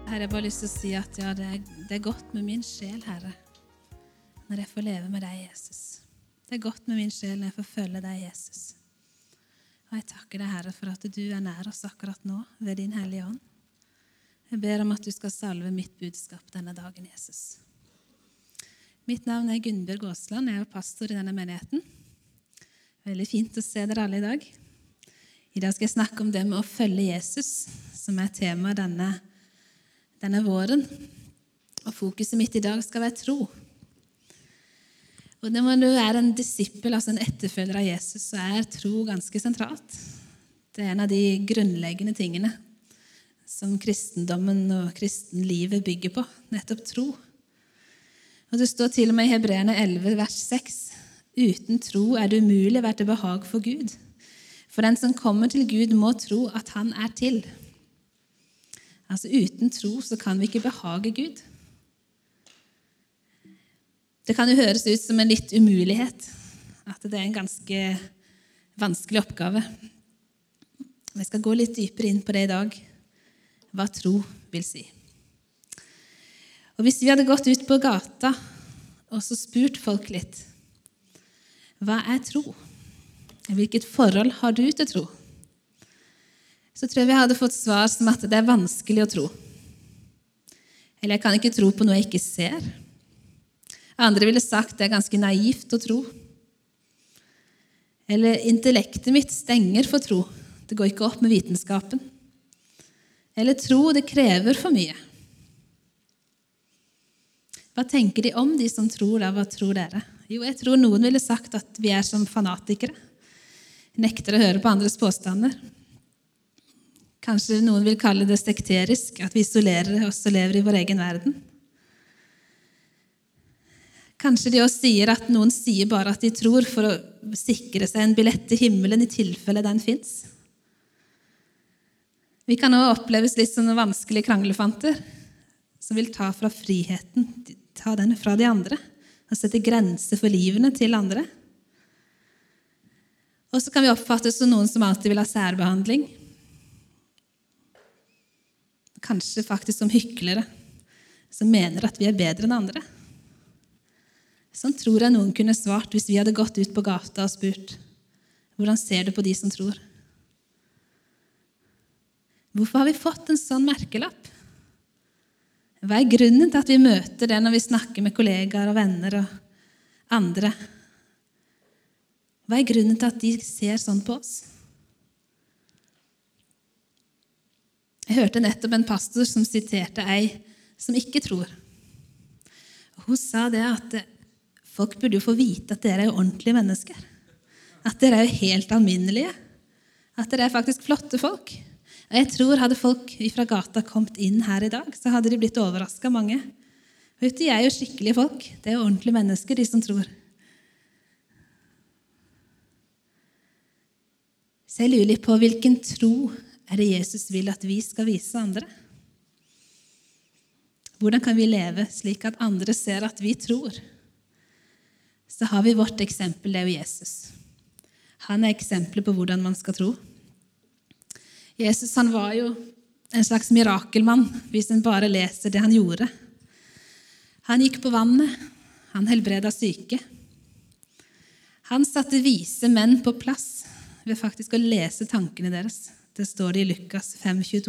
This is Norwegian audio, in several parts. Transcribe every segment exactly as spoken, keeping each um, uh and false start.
Herre, jeg bare lyst til å si at ja, det er, det er godt med min sjel, Herre, når jeg får leve med deg, Jesus. Det er godt med min sjel når jeg får følge deg, Jesus. Og jeg takker deg, Herre, for at du er nær oss akkurat nå, ved din hellige ånd. Jeg ber om at du skal salve mitt budskap denne dagen, Jesus. Mitt navn er Gunnbjørg Aasland, jeg er pastor i denne menigheten. Veldig fint å se dere alle i dag. I dag skal jeg snakke om det med å følge Jesus, som er tema denne, denne våren. Og fokuset mitt i dag skal være tro. Og når du er en disippel, altså en etterfølger av Jesus, så er tro ganske sentralt. Det er en av de grunnleggende tingene som kristendommen og kristenlivet bygger på, nettopp tro. Og det står til og med i Hebreerne elleve, vers seks, uten tro er det umulig å være til behag for Gud. For den som kommer til Gud må tro at han er til. Altså uten tro så kan vi ikke behage Gud. Det kan jo høres ut som en litt umulighet, at det er en ganske vanskelig oppgave. Vi skal gå litt dypere inn på det i dag, hva tro vil si. Og hvis vi hadde gått ut på gata og så spurt folk litt, hva er tro? Hvilket forhold har du til tro? Så tror jeg vi hadde fått svar som at det er vanskelig å tro. Eller jeg kan ikke tro på noe jeg ikke ser. Andre ville sagt det er ganske naivt å tro. Eller intellektet mitt stenger for tro. Det går ikke opp med vitenskapen. Eller tro, det krever for mye. Hva tenker de om de som tror da? Hva tror dere? Jo, jeg tror noen ville sagt at vi er som fanatikere. Nekter å høre på andres påstander. Kanskje noen vil kalle det sekterisk, at vi isolerer oss og lever i vår egen verden. Kanskje de også sier at noen sier bare at de tror for å sikre seg en billett til himmelen i tilfelle den finnes. Vi kan også oppleves litt som vanskelige kranglefanter som vil ta fra friheten, ta den fra de andre og sette grenser for livene til andre. Og så kan vi oppfattes som noen som alltid vil ha særbehandling. Kanskje faktisk som hyklere, som mener at vi er bedre enn andre. Sånn tror jeg noen kunne svart hvis vi hadde gått ut på gata og spurt, hvordan ser du på de som tror? Hvorfor har vi fått en sånn merkelapp? Hva er grunnen til at vi møter det når vi snakker med kollegaer og venner og andre? Hva er grunnen til at de ser sånn på oss? Jeg hørte nettopp en pastor som siterte ei som ikke tror. Hun sa det at folk burde jo få vite at dere er jo ordentlige mennesker. At dere er jo helt alminnelige. At dere er faktisk flotte folk. Og jeg tror hadde folk fra gata kommet inn her i dag, så hadde de blitt overrasket mange. Vet du, jeg er jo skikkelige folk. Det er jo ordentlige mennesker, de som tror. Så jeg lurer litt på hvilken tro er det Jesus vil at vi skal vise andre? Hvordan kan vi leve slik at andre ser at vi tror? Så har vi vårt eksempel, det er jo Jesus. Han er eksempler på hvordan man skal tro. Jesus, han var jo en slags mirakelmann, hvis en bare leser det han gjorde. Han gikk på vannet, han helbredet syke. Han satte vise menn på plass ved faktisk å lese tankene deres. Det står det i Lukas fem tjueto.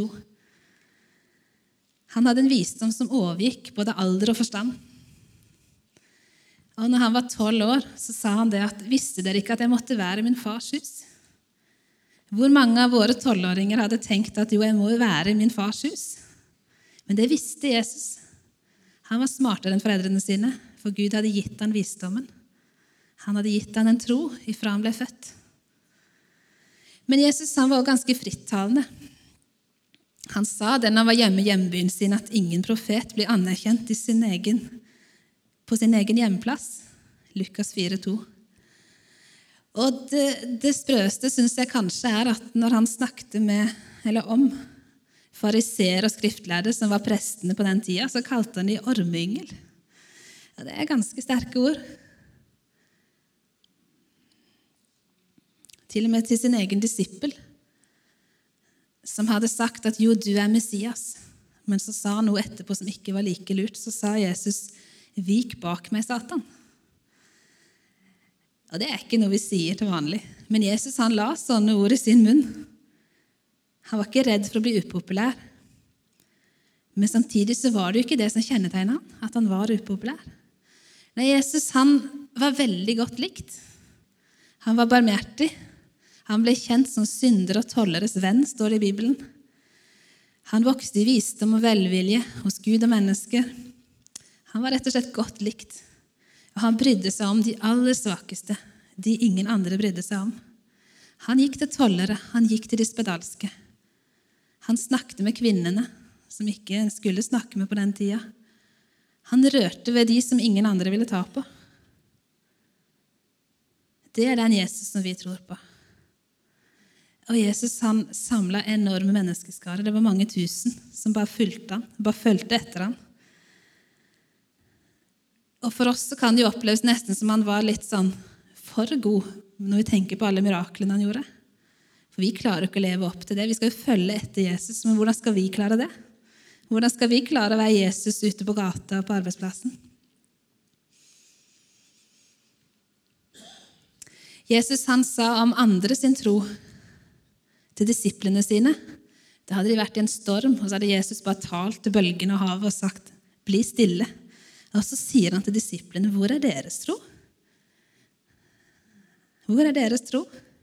Han hadde en visdom som overgikk både alder og forstand. Og når han var tolv år, så sa han det at visste dere ikke at jeg måtte være i min fars hus? Hvor mange av våre tolvåringer hadde tenkt at jo, jeg må jo være i min fars hus? Men det visste Jesus. Han var smartere enn foreldrene sine, for Gud hadde gitt han visdommen. Han hadde gitt han en tro ifra han ble født. Men Jesus han var ganske frittalende. Han sa det når han var hjemme i hjembyen sin, at ingen profet blir anerkjent i sin egen, på sin egen hjemplass. Lukas fire to. Og det, det sprøste synes jeg kanskje er at når han snakket med, eller om fariseer og skriftlærde som var prestene på den tida, så kalte han de ormeyngel. Ja, det er ganske sterke ord. Til og med til sin egen disippel, som hadde sagt at jo, du er Messias, Men så sa han noe etterpå som ikke var like lurt. Så sa Jesus, vik bak meg, Satan. Og det er ikke noe vi sier til vanlig. Men Jesus han la sånne ord i sin munn. Han var ikke redd for å bli upopulær. Men samtidig så var det jo ikke det som kjennetegnet han, at han var upopulær. Nei, Jesus han var veldig godt likt. Han var barmhjertig. Han ble kjent som synder og tolleres venn, står det i Bibelen. Han vokste i visdom og velvilje hos Gud og mennesker. Han var rett og slett godt likt. Og han brydde seg om de aller svakeste, de ingen andre brydde seg om. Han gikk til tollere, han gikk til de spedalske. Han snakket med kvinnene, som ikke skulle snakke med på den tida. Han rørte ved de som ingen andre ville ta på. Det er den Jesus som vi tror på. Og Jesus han samlet enorme menneskeskarer. Det var mange tusen som bare fulgte han, bare fulgte etter han. Og for oss så kan det jo oppleves nesten som han var litt sånn for god når vi tenker på alle miraklene han gjorde. For vi klarer ikke å leve opp til det. Vi skal jo følge etter Jesus, men hvordan skal vi klare det? Hvordan skal vi klare å være Jesus ute på gata og på arbeidsplassen? Jesus han sa om andre sin tro til disiplene sine. Da hadde de vært i en storm, og så hadde Jesus bare talt til bølgene og havet og sagt, bli stille. Og så sier han til disiplene, hvor er deres tro? Hvor er deres tro?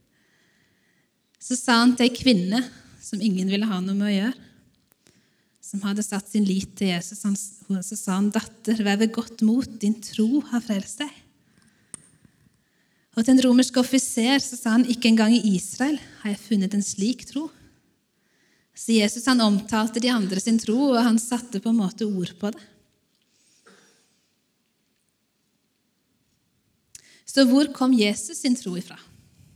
Så sa han til en kvinne som ingen ville ha noe med å gjøre, som hadde satt sin lit til Jesus, så sa han, datter, vær ved godt mot, din tro har frelst deg. Og til en romersk offiser så sa han, ikke engang i Israel har jeg funnet en slik tro. Så Jesus han omtalte de andre sin tro, og han satte på en måte ord på det. Så hvor kom Jesus sin tro ifra?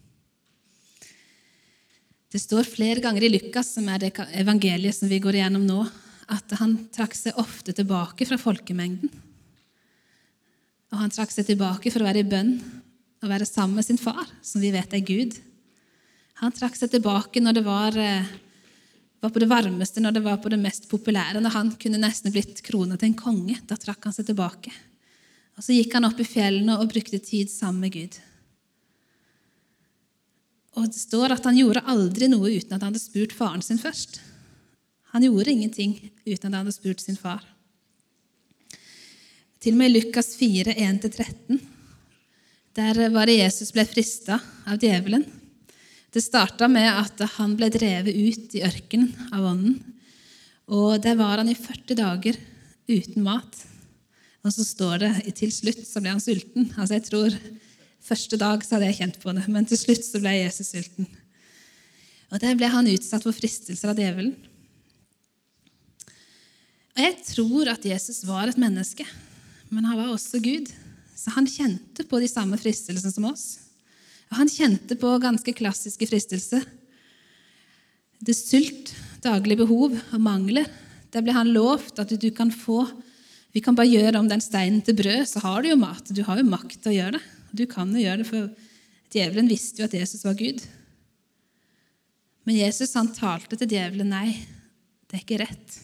Det står flere ganger i Lukas, som er det evangeliet som vi går igjennom nå, at han trakk seg ofte tilbake fra folkemengden. Og han trakk seg tilbake for å være i bønn og være sammen med sin far, som vi vet er Gud. Han trakk seg tilbake når det var, var på det varmeste, når det var på det mest populære, når han kunne nesten blitt kronet til en konge. Da trakk han seg tilbake. Og så gikk han opp i fjellene og brukte tid sammen med Gud. Og det står at han gjorde aldri noe uten at han hadde spurt faren sin først. Han gjorde ingenting uten at han hadde spurt sin far. Til og med Lukas fire, en til tretten, der var det Jesus ble fristet av djevelen. Det startet med at han ble drevet ut i ørkenen av ånden, og der var han i førti dager uten mat. Og så står det, til slutt så ble han sulten. Altså jeg tror, første dag så hadde jeg kjent på det, men til slutt så ble Jesus sulten. Og der ble han utsatt for fristelser av djevelen. Og jeg tror at Jesus var et menneske, men han var også Gud. Så han kjente på de samme fristelsene som oss. Og han kjente på ganske klassiske fristelser. Det er sult, daglig behov og mangler. Der ble han lovt at du kan få. Vi kan bare gjøre om den steinen til brød, så har du jo mat. Du har jo makt til å gjøre det. Du kan jo gjøre det, for djevelen visste jo at Jesus var Gud. Men Jesus han talte til djevelen, nei, det er ikke rett.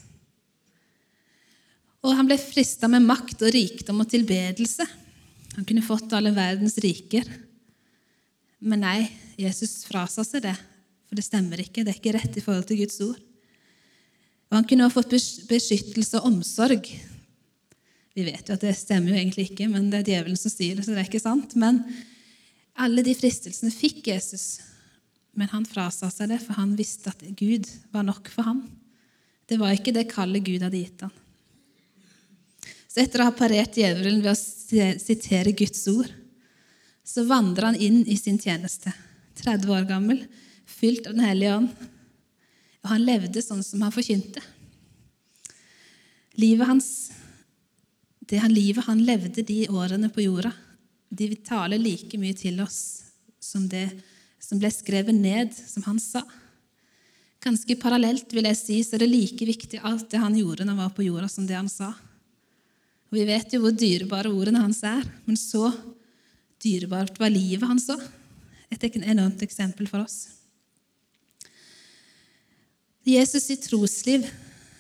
Og han ble fristet med makt og rikdom og tilbedelse. Han kunne fått alle verdens riker. Men nei, Jesus frasa seg det, for det stemmer ikke. Det er ikke rett i forhold til Guds ord. Og han kunne ha fått beskyttelse og omsorg. Vi vet jo at det stemmer jo egentlig ikke, men det er djevelen som sier det, så det er ikke sant. Men alle de fristelsene fikk Jesus, men han frasa seg det, for han visste at Gud var nok for ham. Det var ikke det kallet Gud hadde gitt ham. Så etter å ha parert djevelen ved å sitere Guds ord, så vandret han inn i sin tjeneste, tretti år gammel, fylt av den hellige ånd. Og han levde sånn som han forkynte. Livet hans, det han, livet han levde de årene på jorda, de vil tale like mye til oss som det som ble skrevet ned, som han sa. Ganske parallelt vil jeg si, så er det like viktig alt det han gjorde når han var på jorda som det han sa. Og vi vet jo hvor dyrebare ordene hans er, men så dyrebart var livet han så. Et enormt eksempel for oss. Jesus sitt trosliv,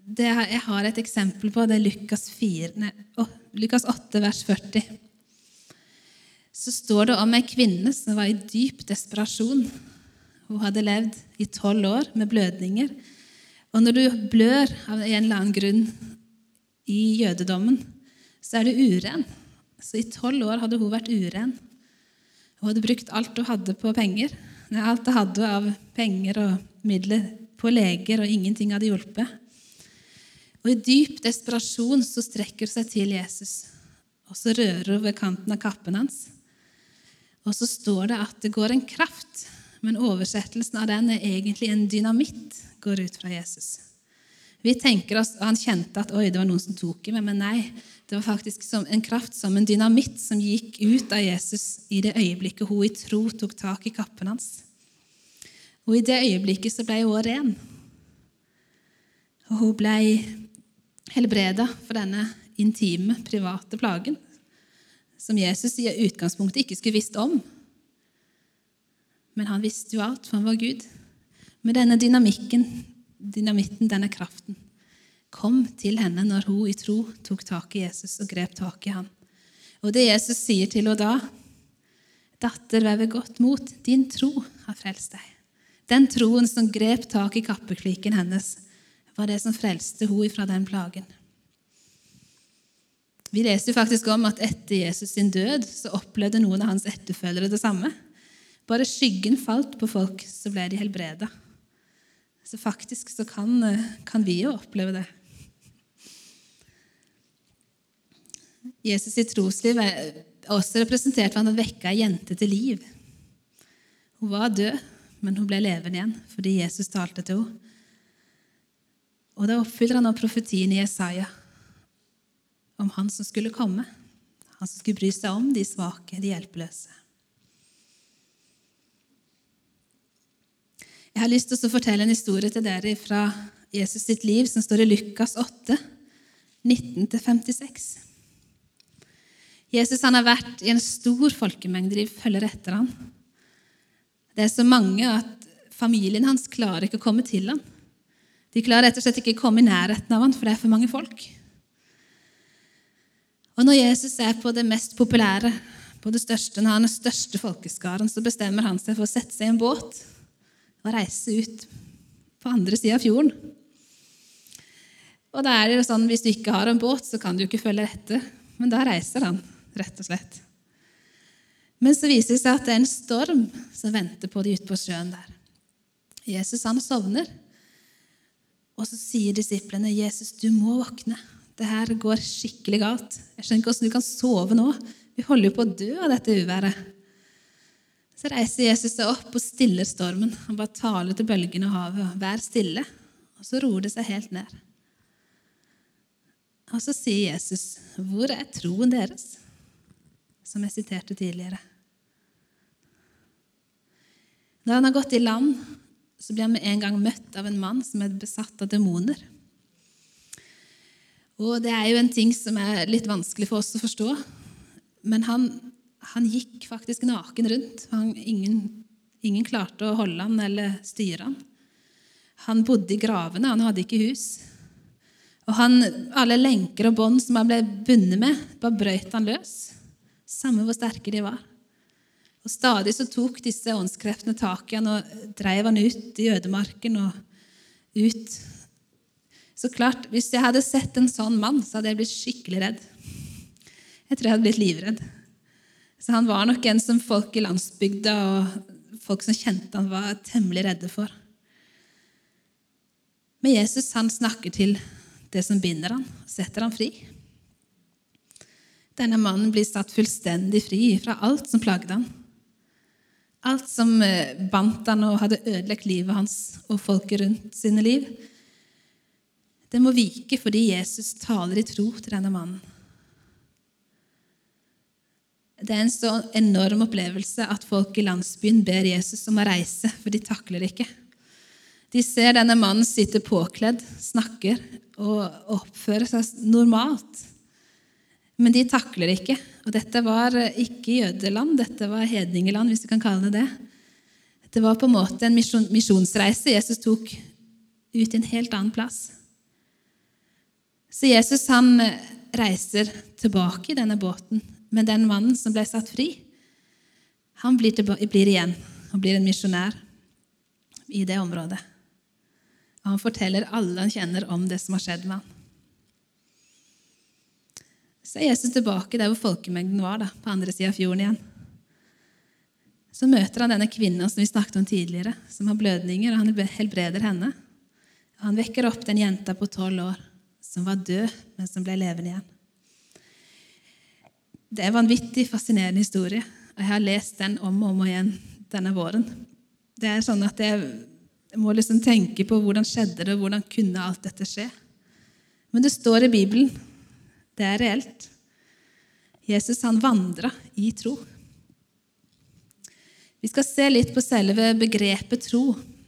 det, jeg har et eksempel på, det er Lukas, fire, nei, Lukas åtte, vers førti. Så står det om en kvinne som var i dyp desperasjon. Hun hadde levd i tolv år med blødninger. Og når du blør av en eller annen grunn i jødedommen, så er du uren. Så i tolv år hadde hun vært uren. Hun hadde brukt alt hun hadde på penger. Nei, alt hun hadde av penger og midler på leger, og ingenting hadde hjulpet. Og i dyp desperasjon så strekker hun seg til Jesus, og så rører hun ved kanten av kappen hans. Og så står det at det går en kraft, men oversettelsen av den er egentlig en dynamitt, går ut fra Jesus. Vi tenker oss, og han kjente at oi, det var noen som tok i meg, men nei, det var faktisk som en kraft som en dynamitt som gikk ut av Jesus i det øyeblikket hun i tro tok tak i kappen hans. Og i det øyeblikket så ble hun også ren. Og hun ble helbreda for denne intime, private plagen, som Jesus i utgangspunktet ikke skulle visst om. Men han visste jo alt, for han var Gud. Med denne dynamikken, dynamitten, denne kraften, kom til henne når hun i tro tok tak i Jesus og grep tak i han. Og det Jesus sier til henne da, datter, vær ved godt mot, din tro har frelst deg. Den troen som grep tak i kappekliken hennes, var det som frelste hun fra den plagen. Vi leser jo faktisk om at etter Jesus sin død, så opplevde noen av hans etterfølgere det samme. Bare skyggen falt på folk, så ble de helbreda. Så faktisk så kan, kan vi jo oppleve det. Jesus sitt trosliv er også representert ved at han vekket en jente til liv. Hun var død, men hun ble levende igjen, fordi Jesus talte til henne. Og da oppfyller han av profetien i Jesaja om han som skulle komme. Han som skulle bry seg om de svake, de hjelpeløse. Jeg har lyst til å fortelle en historie til dere fra Jesus sitt liv, som står i Lukas åtte, nitten til femtiseks. Jesus han har vært i en stor folkemengde, de følger etter han. Det er så mange at familien hans klarer ikke å komme til han. De klarer rett og slett ikke å komme i nærheten av han, for det er for mange folk. Og når Jesus er på det mest populære, på det største, når han er største folkeskaren, så bestemmer han seg for å sette seg i en båt og reise ut på andre siden av fjorden. Og da er det jo sånn, hvis du ikke har en båt, så kan du ikke følge etter. Men da reiser han, rett og slett. Men så viser det seg at det er en storm som venter på de ute på sjøen der. Jesus han sovner. Og så sier disiplene, Jesus, du må våkne. Det her går skikkelig galt. Jeg skjønner ikke hvordan du kan sove nå. Vi holder jo på å dø av dette uværet. Så reiser Jesus seg opp og stiller stormen. Han bare taler til bølgene og havet. Vær stille. Og så roer det seg helt ned. Og så sier Jesus, hvor er troen deres? Som jeg siterte tidligere. Når han har gått i land, så blir han med en gang møtt av en mann som er besatt av demoner. Og det er jo en ting som er litt vanskelig for oss å forstå. Men han, han gikk faktisk naken rundt. Han, ingen, ingen klarte å holde han eller styre han. Han bodde i gravene, han hadde ikke hus. Og han, alle lenker og bånd som han ble bundet med, bare brøt han løs. Samme hvor sterke de var. Og stadig så tok disse åndskreftene tak i han og drev han ut i ødemarken og ut. Så klart, hvis jeg hadde sett en sånn mann, så hadde jeg blitt skikkelig redd. Jeg tror jeg hadde blitt livredd. Så han var nok en som folk i landsbygda og folk som kjente han var temmelig redde for. Men Jesus han snakker til det som binder han, setter han fri. Denne mannen blir satt fullstendig fri fra alt som plagde han. Alt som bandt han og hadde ødelagt livet hans og folket rundt sine liv. Det må vike fordi Jesus taler i tro til denne mannen. Det er en så enorm opplevelse at folk i landsbyen ber Jesus om å reise, for de takler det ikke. De ser denne mannen sitte påkledd, snakker og oppfører seg normalt. Men de takler det ikke. Og dette var ikke jødeland, dette var hedningeland, hvis du kan kalle det det. Det var på en måte en misjon, misjonsreise Jesus tok ut i en helt annen plass. Så Jesus han reiser tilbake i denne båten, men den mannen som ble satt fri, han blir, tilbake, blir igjen og blir en misjonær i det området. Og han forteller alle han kjenner om det som har skjedd med han. Så er Jesus tilbake der hvor folkemengden var, da, på andre siden av fjorden igjen. Så møter han denne kvinnen som vi snakket om tidligere, som har blødninger, og han helbreder henne. Og han vekker opp den jenta på tolv år, som var død, men som ble levende igjen. Det er en vanvittig fascinerende historie, og jeg har lest den om og om igjen denne våren. Det er sånn at jeg må liksom tenke på hvordan skjedde det, og hvordan kunne alt dette skje. Men det står i Bibelen, det er reelt. Jesus han vandret i tro. Vi skal se litt på selve begrepet tro.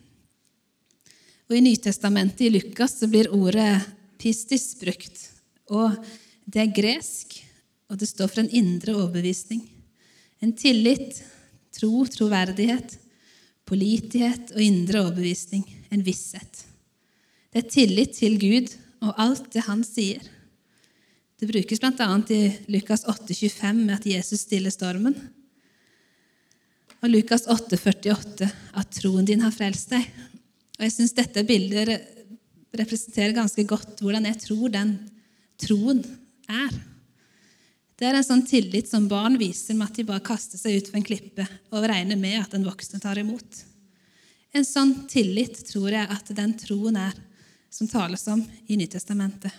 Og i Nytestamentet i Lukas så blir ordet pistis brukt. Og det er gresk, og det står for en indre overbevisning. En tillit, tro, troverdighet, pålitelighet og indre overbevisning. En visshet. Det er tillit til Gud og alt det han sier. Det brukes blant annet i Lukas åtte tjuefem med at Jesus stiller stormen. Og Lukas åtte førtiåtte, at troen din har frelst deg. Og jeg synes dette bildet representerer ganske godt hvordan jeg tror den troen er. Det er en sånn tillit som barn viser med at de bare kaster seg ut for en klippe og regner med at den voksne tar imot. En sånn tillit tror jeg at den troen er som tales om i Nytestamentet.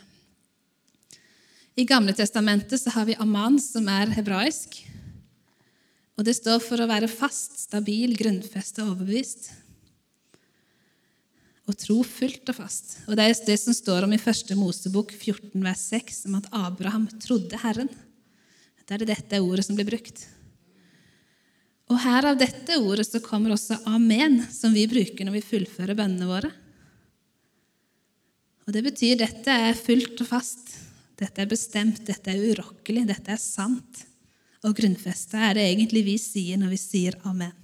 I Gamle testamentet så har vi aman, som er hebraisk. Og det står for å være fast, stabil, grunnfest og overbevist. Og tro fullt og fast. Og det er det som står om i første Mosebok fjorten, vers seks, om at Abraham trodde Herren. Det er det dette ordet som blir brukt. Og her av dette ordet så kommer også amen, som vi bruker når vi fullfører bønnene våre. Og det betyr dette er fullt og fast. Dette er bestemt, dette er urokkelig, dette er sant. Og grunnfestet er det egentlig vi sier når vi sier amen.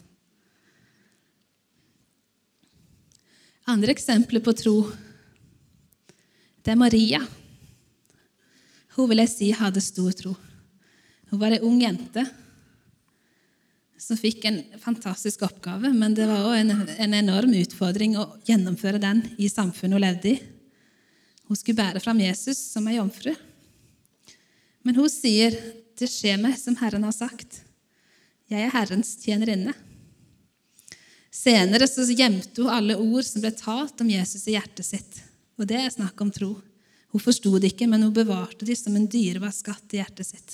Andre eksempler på tro, det er Maria. Hun vil jeg si hadde stor tro. Hun var en ung jente som fikk en fantastisk oppgave, men det var også en, en enorm utfordring å gjennomføre den i samfunnet hun levde i. Hun skulle bære fram Jesus som en jomfru. Men hun sier, det skjer meg som Herren har sagt. Jeg er Herrens tjenerinne. Senere så gjemte hun alle ord som ble talt om Jesus i hjertet sitt. Og det er snakk om tro. Hun forstod det ikke, men hun bevarte det som en dyrebar skatt i hjertet sitt.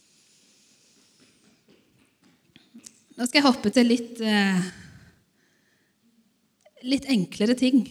Nå skal jeg hoppe til litt, eh, litt enklere ting.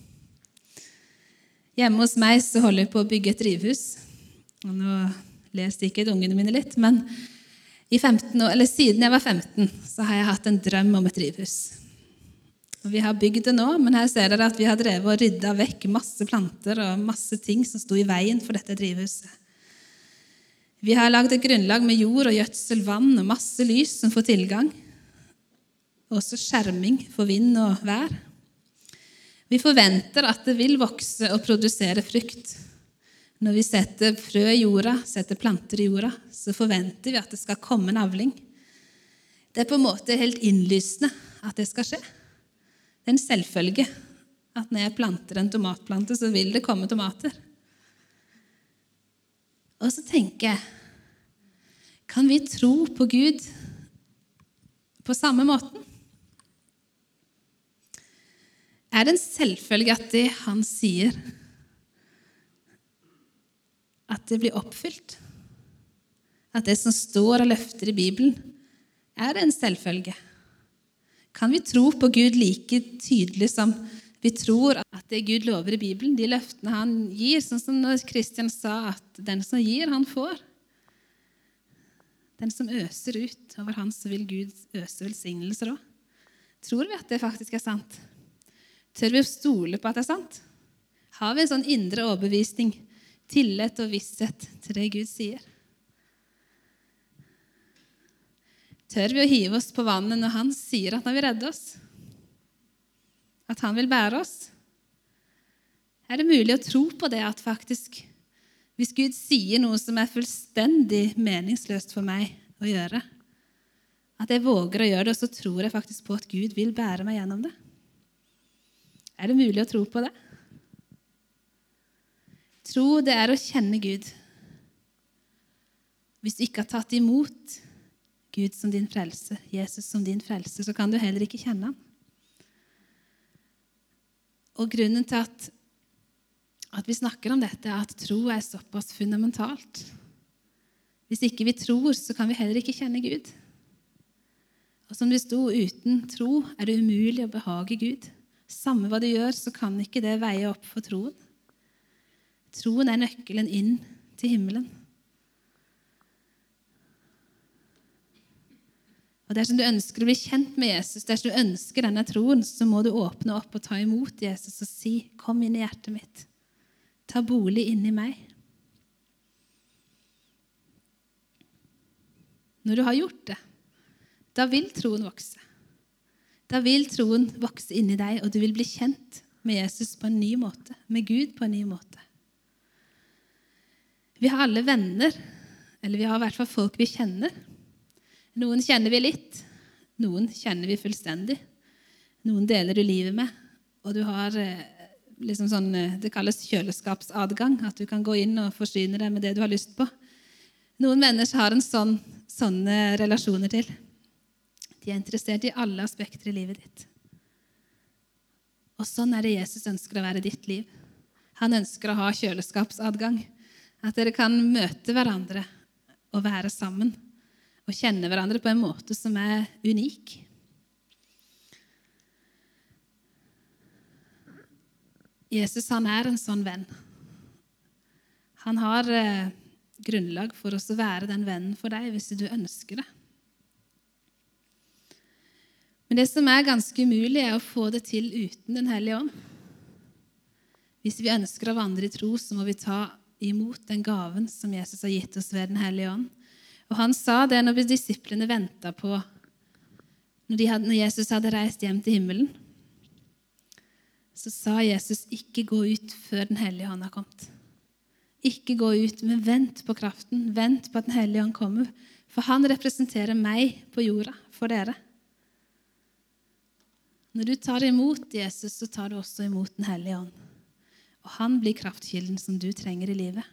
Hjemme hos meg så holder jeg på å bygge et drivhus. Og nå leser ikke ungene mine litt, men i femten år, eller siden jeg var femten, så har jeg hatt en drøm om et drivhus. Og vi har bygd det nå, men her ser dere at vi har drevet og ryddet vekk masse planter og masse ting som stod i veien for dette drivhuset. Vi har laget et grunnlag med jord og gjødsel, vann og masse lys som får tilgang. Også skjerming for vind og vær. Vi forventer at det vil vokse og produsere frukt. Når vi setter frø i jorda, setter planter i jorda, så forventer vi at det skal komme en avling. Det er på en måte helt innlysende at det skal skje. Det er en selvfølge at når jeg planter en tomatplante, så vil det komme tomater. Og så tenker jeg, kan vi tro på Gud på samme måten? Er det en selvfølge at det han sier, at det blir oppfylt? At det som står og løfter i Bibelen, er det en selvfølge? Kan vi tro på Gud like tydelig som vi tror at det Gud lover i Bibelen, de løftene han gir, sånn som når Kristian sa at den som gir, han får. Den som øser ut over han, så vil Gud øse velsignelser også. Tror vi at det faktisk er sant? Tør vi å stole på at det er sant? Har vi en sånn indre overbevisning, tillit og visshet til det Gud sier? Tør vi å hive oss på vannet når han sier at han vil redde oss? At han vil bære oss? Er det mulig å tro på det at faktisk Hvis Gud sier noe som er fullstendig meningsløst for meg å gjøre, at jeg våger å gjøre det, og så tror jeg faktisk på at Gud vil bære meg gjennom det. Er det mulig å tro på det? Tro, det er å kjenne Gud. Hvis du ikke har tatt imot Gud som din frelse, Jesus som din frelse, så kan du heller ikke kjenne han. Og grunnen til at, at vi snakker om dette, er at tro er såpass fundamentalt. Hvis ikke vi tror, så kan vi heller ikke kjenne Gud. Og som det sto, uten tro er det umulig å behage Gud. Samme hva du gjør, så kan ikke det veie opp for troen. Troen er nøkkelen inn til himmelen. Og dersom du ønsker å bli kjent med Jesus, dersom du ønsker denne troen, så må du åpne opp og ta imot Jesus og si, kom inn i hjertet mitt. Ta bolig inn i meg. Når du har gjort det, da vil troen vokse. Da vil troen vokse inn i deg, og du vil bli kjent med Jesus på en ny måte, med Gud på en ny måte. Vi har alle venner, eller vi har i hvert fall folk vi kjenner. Noen kjenner vi litt, noen kjenner vi fullstendig. Noen deler du livet med, og du har liksom sånn, det kalles kjøleskapsadgang, at du kan gå inn og forsyne deg med det du har lyst på. Noen mennesker har en sånn, sånne relasjoner til. De er interessert i alle aspekter i livet ditt. Og sånn er det Jesus ønsker å være i ditt liv. Han ønsker å ha kjøleskapsadgang. At dere kan møte hverandre og være sammen. Og kjenne hverandre på en måte som er unik. Jesus, han er en sånn venn. Han har eh, grunnlag for oss å være den vennen for deg, hvis du ønsker det. Men det som er ganske umulig, er å få det til uten Den hellige ånd. Hvis vi ønsker å vandre i tro, så må vi ta imot den gaven som Jesus har gitt oss ved Den hellige ånd. Og han sa det når disiplene ventet på, når, de hadde, når Jesus hadde reist hjem til himmelen, så sa Jesus, ikke gå ut før Den hellige ånd har kommet. Ikke gå ut, men vent på kraften, vent på at Den hellige ånd kommer, for han representerer meg på jorda for dere. Når du tar imot Jesus, så tar du også imot Den hellige ånd. Og han blir kraftkilden som du trenger i livet.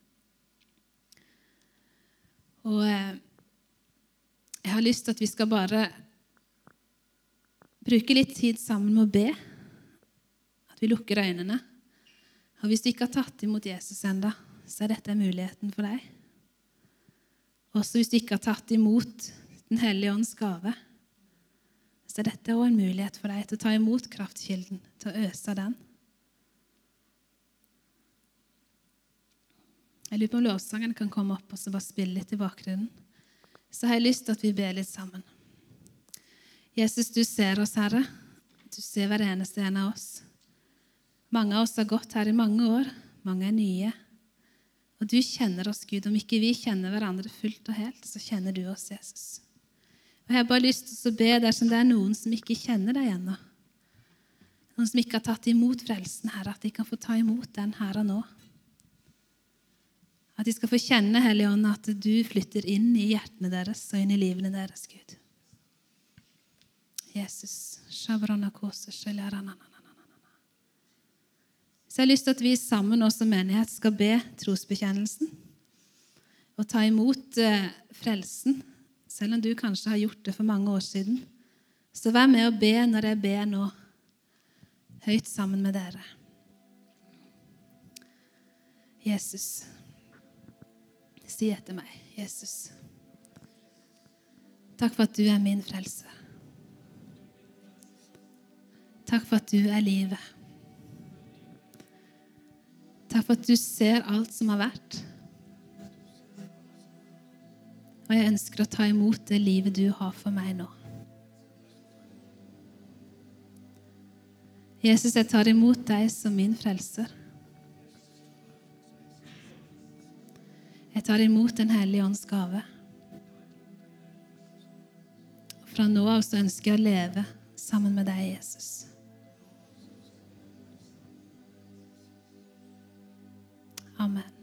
Og eh, jeg har lyst til at vi skal bare bruke litt tid sammen med å be. At vi lukker øynene. Og hvis du ikke har tatt imot Jesus enda, så er dette muligheten for deg. Også hvis du ikke har tatt imot Den hellige ånds gave, så er dette også en mulighet for deg til å ta imot kraftkilden, til å øse den. Jeg lurer på om lovsangene kan komme opp og så bare spille litt i bakgrunnen. Så har jeg lyst til at vi ber litt sammen. Jesus, du ser oss, Herre. Du ser hver eneste en av oss. Mange av oss har gått her i mange år. Mange er nye. Og du kjenner oss, Gud. Om ikke vi kjenner hverandre fullt og helt, så kjenner du oss, Jesus. Og jeg har bare lyst til å be dersom det er noen som ikke kjenner deg ennå. Noen som ikke har tatt imot frelsen, Herre, at de kan få ta imot den her og nå. At de skal få kjenne, Hellige Ånd, at du flytter inn i hjertene deres og inn i livene deres, Gud. Jesus. Så jeg har lyst til at vi sammen også som menighet skal be trosbekjennelsen og ta imot eh, frelsen, selv om du kanskje har gjort det for mange år siden. Så vær med og be når jeg ber nå, høyt sammen med dere. Jesus. Si etter meg, Jesus. Takk for at du er min frelser. Takk for at du er livet. Takk for at du ser alt som har vært. Og jeg ønsker å ta imot det livet du har for meg nå. Jesus, jeg tar imot deg som min frelser. Jeg tar imot Den hellige ånds gave. Og fra nå av så ønsker jeg å leve sammen med deg, Jesus. Amen.